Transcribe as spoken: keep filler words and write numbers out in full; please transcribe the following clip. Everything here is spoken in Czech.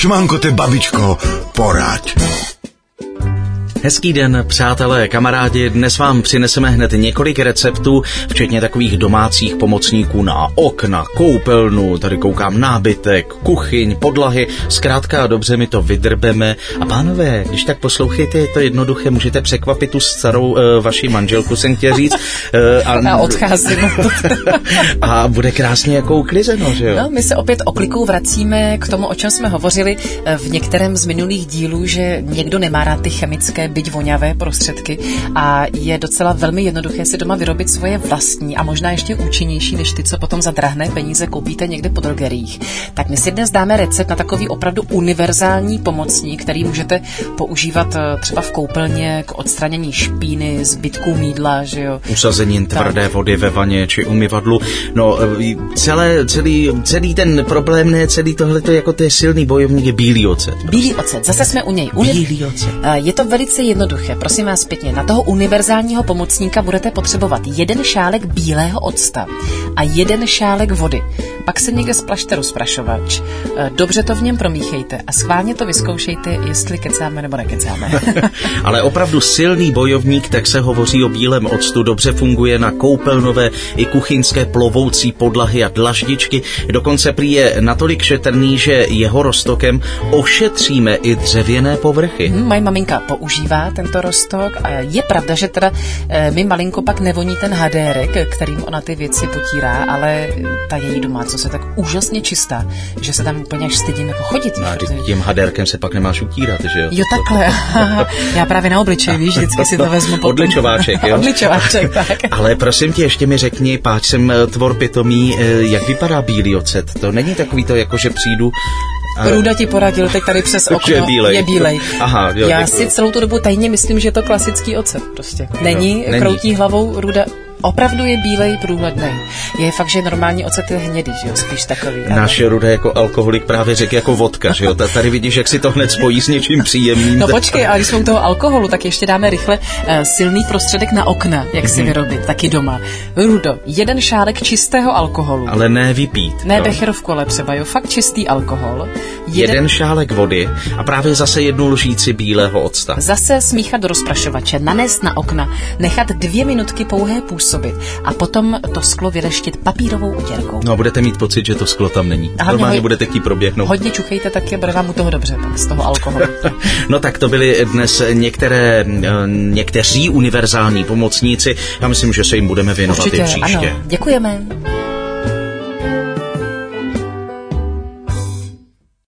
Šmankote, babičko, poraď. Hezký den, přátelé, kamarádi, dnes vám přineseme hned několik receptů, včetně takových domácích pomocníků na okna, koupelnu, tady koukám nábytek, kuchyň, podlahy, zkrátka dobře my to vydrbeme. A pánové, když tak poslouchejte, je to jednoduché, můžete překvapit tu starou e, vaši manželku, jsem chtěl říct. E, a, Já odcházím. A bude krásně jako uklizeno, že jo? No, my se opět oklikou vracíme k tomu, o čem jsme hovořili v některém z minulých dílů, že někdo nemá rád ty chemické, byť voňavé prostředky a je docela velmi jednoduché si doma vyrobit svoje vlastní a možná ještě účinnější než ty, co potom za drahné peníze koupíte někde po drogeriích. Tak my si dnes dáme recept na takový opravdu univerzální pomocník, který můžete používat třeba v koupelně k odstranění špíny, zbytků mýdla, že jo. Usazením tvrdé tak. vody ve vaně či umyvadlu. No, celé, celý, celý ten problém, ne celý tohleto, jako to je silný bojovník, je bílý ocet. Bílý ocet, zase jsme u něj. Uni... Bílý ocet. Je to velice jednoduché, prosím vás pěkně. Na toho univerzálního pomocníka budete potřebovat jeden šálek bílého octa a jeden šálek vody. Pak se někde splašte rozprašovač, dobře to v něm promíchejte a schválně to vyzkoušejte, jestli kecáme nebo nekecáme. Ale opravdu silný bojovník, tak se hovoří o bílém octu, dobře funguje na koupelnové i kuchyňské plovoucí podlahy a dlaždičky. Dokonce prý je natolik šetrný, že jeho roztokem ošetříme i dřevěné povrchy. Hmm, moje maminka používá tento roztok a je pravda, že teda e, mi malinko pak nevoní ten hadérek, kterým ona ty věci potírá, ale ta její domácnost je tak úžasně čistá, že se tam úplně až stydím jako chodit. No, protože... tím hadérkem se pak nemáš utírat, že jo? Jo, takhle. Já právě na obličej, víš, vždycky si to vezmu. Potom. Odličováček, jo? Odličováček, tak. Ale prosím tě, ještě mi řekni, páč jsem tvor pitomý, jak vypadá bílý ocet? To není takový to, jako že přijdu... A... Ruda ti poradil teď tady přes okno. Je bílej. Je bílej. Aha, jo, Já děkuji. si celou tu dobu tajně myslím, že je to klasický ocet prostě. Není, no, kroutí není. hlavou Ruda. Opravdu je bílej, průhlednej. Je fakt, že normální ocet je hnědý, že jo, spíš takový. Náš Ruda jako alkoholik právě řekl jako vodka, že jo. Tady vidíš, jak si to hned spojí s něčím příjemným. No počkej, ale když jsme u toho alkoholu, tak ještě dáme rychle uh, silný prostředek na okna, jak si vyrobit, taky doma. Rudo, jeden šálek čistého alkoholu. Ale ne vypít. Ne no. becher v kole třeba, jo, fakt čistý alkohol. Jeden... jeden šálek vody a právě zase jednu lžíci bílého octa. Zase smíchat do rozprašovače, nanést na okna, nechat dvě minutky pouhé působit a potom to sklo vyleštit papírovou utěrkou. No a budete mít pocit, že to sklo tam není. Aha, normálně hoj... budete chtít proběhnout. Hodně čuchejte taky, bude vám u toho dobře, tak z toho alkoholu. No tak to byly dnes některé, někteří univerzální pomocníci. Já myslím, že se jim budeme věnovat Určitě, i příště. Ano, děkujeme.